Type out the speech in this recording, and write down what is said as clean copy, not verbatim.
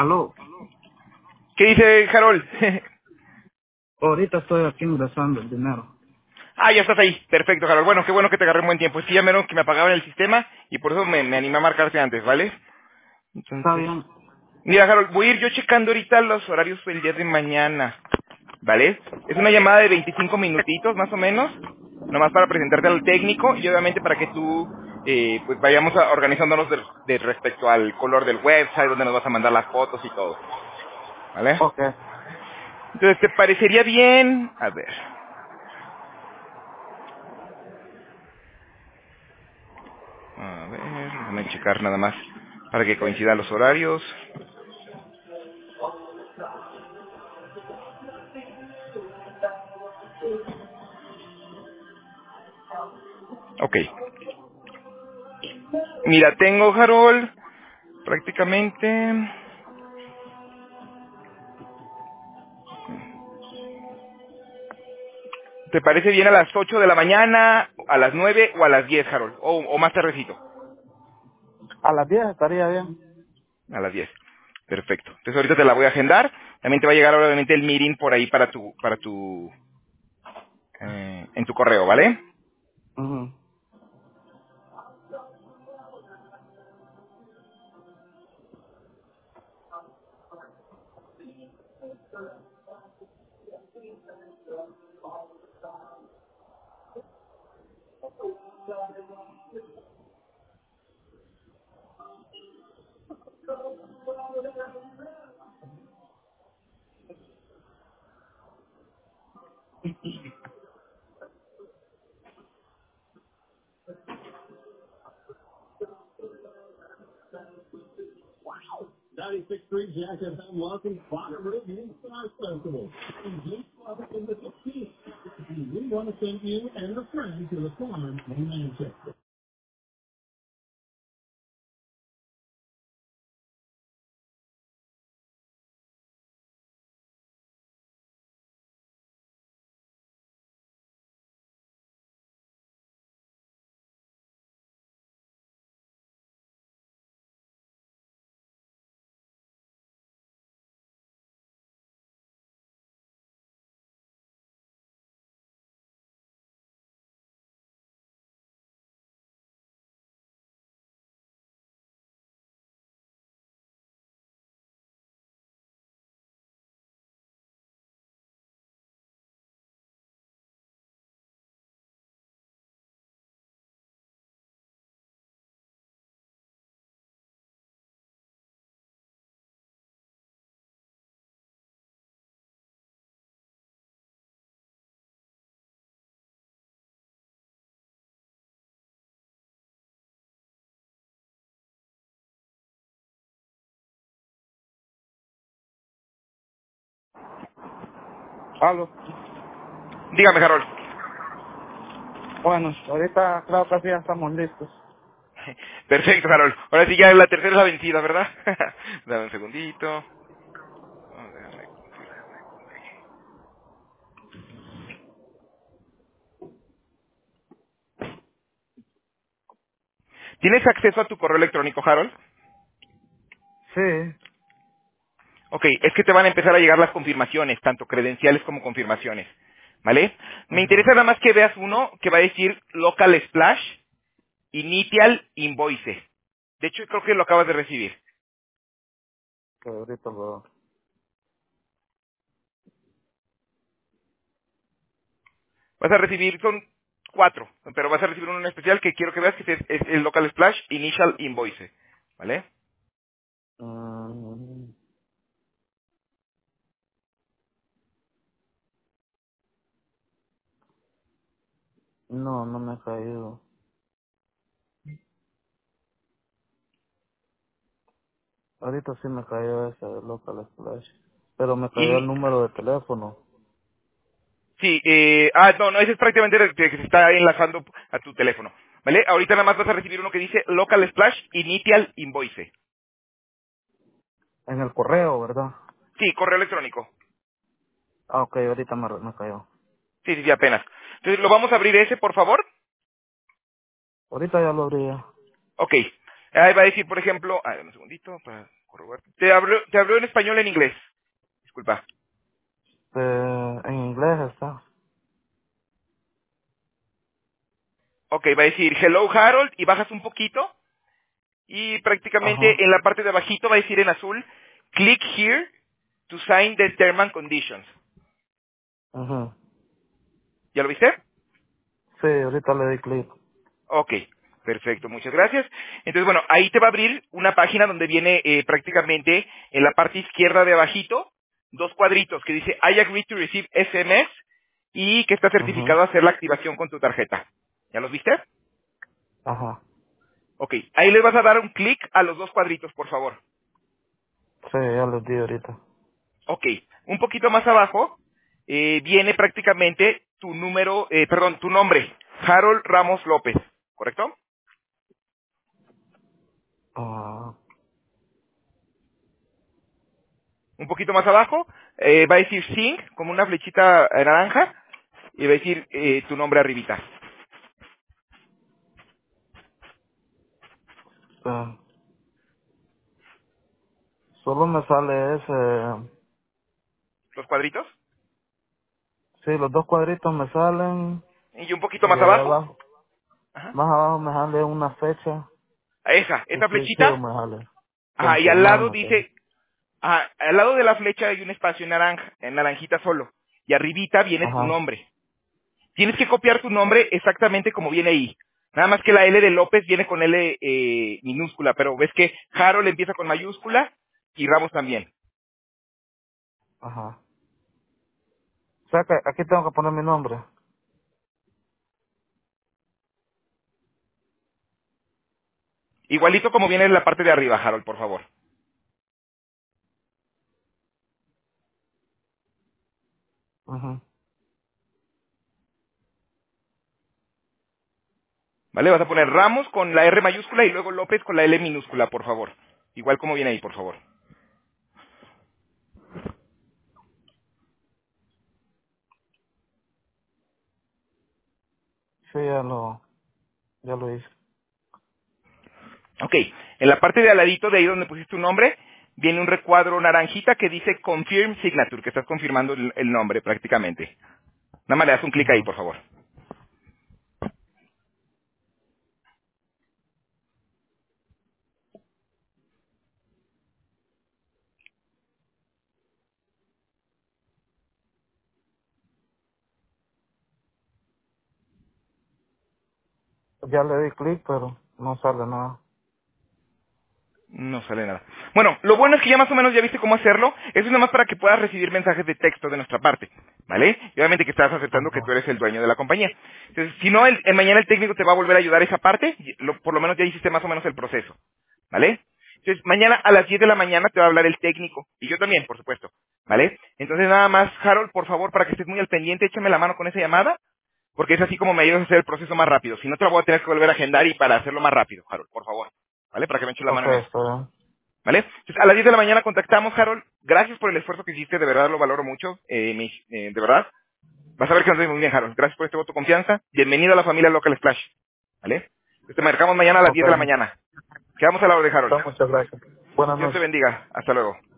Aló, ¿Qué dice Harold? ahorita estoy aquí ingresando el dinero. Ya estás ahí. Perfecto, Harold. Bueno, qué bueno que te agarré un buen tiempo. Sí, ya me que me apagaban el sistema y por eso me animé a marcarte antes, ¿vale? Está Entonces, bien. mira, Harold, voy a ir yo checando ahorita los horarios del día de mañana, ¿vale? Es una llamada de 25 minutitos, más o menos, nomás para presentarte al técnico y obviamente para que tú, pues vayamos organizándonos de respecto al color del website, donde nos vas a mandar las fotos y todo, ¿vale? Ok. Entonces, ¿te parecería bien? A ver. A ver, déjame checar nada más para que coincidan los horarios. Ok. Mira, tengo, Harold, prácticamente... ¿Te parece bien a las 8 de la mañana, a las 9 o a las 10, Harold? O más tardecito. A las 10 estaría bien. A las 10. Perfecto. Entonces ahorita te la voy a agendar. También te va a llegar obviamente el meeting por ahí en tu correo, ¿vale? Ujú. Aló. Dígame, Harold. Bueno, ahorita creo que sí ya estamos listos. Perfecto, Harold. Ahora sí ya la tercera es la vencida, ¿verdad? Dame un segundito. Déjame confirmar. ¿Tienes acceso a tu correo electrónico, Harold? Sí. Ok, es que te van a empezar a llegar las confirmaciones, tanto credenciales como confirmaciones, ¿vale? Me interesa Ajá. nada más que veas uno que va a decir Local Splash Initial Invoice. De hecho, creo que lo acabas de recibir. Que ahorita lo... Vas a recibir, son 4, pero vas a recibir uno en especial que quiero que veas que es el Local Splash Initial Invoice, ¿vale? Mm, no, no me ha caído. Ahorita sí me cayó ese de Local Splash. Pero me cayó el Y, número de teléfono. sí, no, ese es prácticamente el que se está enlazando a tu teléfono, ¿vale? Ahorita nada más vas a recibir uno que dice Local Splash Initial Invoice. En el correo, ¿verdad? Sí, correo electrónico. Ok, ahorita me cayó. Sí, sí, sí, apenas. Entonces, ¿lo vamos a abrir ese, por favor? Ahorita ya lo abrí ya. Ok. Ahí va a decir, por ejemplo, dame un segundito para Roberto. Te habló en español o en inglés. Disculpa. En inglés está. Ok, va a decir hello Harold y bajas un poquito y prácticamente Ajá. en la parte de abajito va a decir en azul click here to sign the term and conditions. Ujú. ¿Ya lo viste? Sí, ahorita le di clic. Ok, perfecto, muchas gracias. Entonces, bueno, ahí te va a abrir una página donde viene prácticamente en la parte izquierda de abajito dos cuadritos que dice I agree to receive SMS y que está Ujú. certificado a hacer la activación con tu tarjeta. ¿Ya los viste? Ajá. Ok, ahí le vas a dar un clic a los dos cuadritos, por favor. Sí, ya les di ahorita. Ok, un poquito más abajo viene prácticamente tu número, perdón, tu nombre, Harold Ramos López, ¿correcto? Ah, Un poquito más abajo va a decir Sync, como una flechita naranja, y va a decir tu nombre arribita. sí. Solo me sale ese. Los cuadritos. Sí, los dos cuadritos me salen. Y un poquito Y más ahí abajo, abajo, ajá, más abajo me sale una fecha. Y esa click here flechita, me sale. ajá, y al lado Confirmarme todo. dice, ajá, al lado de la flecha hay un espacio naranja, en naranjita solo, y arribita viene tu Ajá. nombre. Tienes que copiar tu nombre exactamente como viene ahí. Nada más que la L de López viene con L minúscula, pero ves que Harold empieza con mayúscula y Ramos también. Ajá. O sea que aquí tengo que poner mi nombre. Igualito como viene en la parte de arriba, Harold, por favor. Ajá. ¿Vale? Vas a poner Ramos con la R mayúscula y luego López con la L minúscula, por favor. Igual como viene ahí, por favor. Sí, ya lo hice. Ok. En la parte de al ladito de ahí donde pusiste tu nombre, viene un recuadro naranjita que dice Confirm Signature, que estás confirmando el nombre prácticamente. Nada más le das un clic ahí, Ajá. por favor. Ya le di clic, pero no sale nada. No sale nada. Bueno, lo bueno es que ya más o menos ya viste cómo hacerlo. Eso es nada más para que puedas recibir mensajes de texto de nuestra parte, ¿vale? Y obviamente que estás aceptando que tú Ajá. eres el dueño de la compañía. Entonces, si no, mañana el técnico te va a volver a ayudar esa parte. Por lo menos ya hiciste más o menos el proceso, ¿vale? Entonces, mañana a las 10 de la mañana te va a hablar el técnico. Y yo también, por supuesto, ¿vale? Entonces, nada más, Harold, por favor, para que estés muy al pendiente, échame la mano con esa llamada, porque es así como me ayudas a hacer el proceso más rápido. Si no, te lo voy a tener que volver a agendar y para hacerlo más rápido, Harold, por favor, ¿vale? Para que me eches la Ok, mano en eso. está bien. ¿Vale? Entonces, a las 10 de la mañana contactamos, Harold. Gracias por el esfuerzo que hiciste, de verdad lo valoro mucho, de verdad. Vas a ver que nos vemos muy bien, Harold. Gracias por este voto de confianza. Bienvenido a la familia Local Splash. ¿Vale? Te marcamos mañana a las Ok. 10 de la mañana. Quedamos a la hora de Harold. Muchas gracias. Buenas Dios te noches. bendiga. Hasta luego.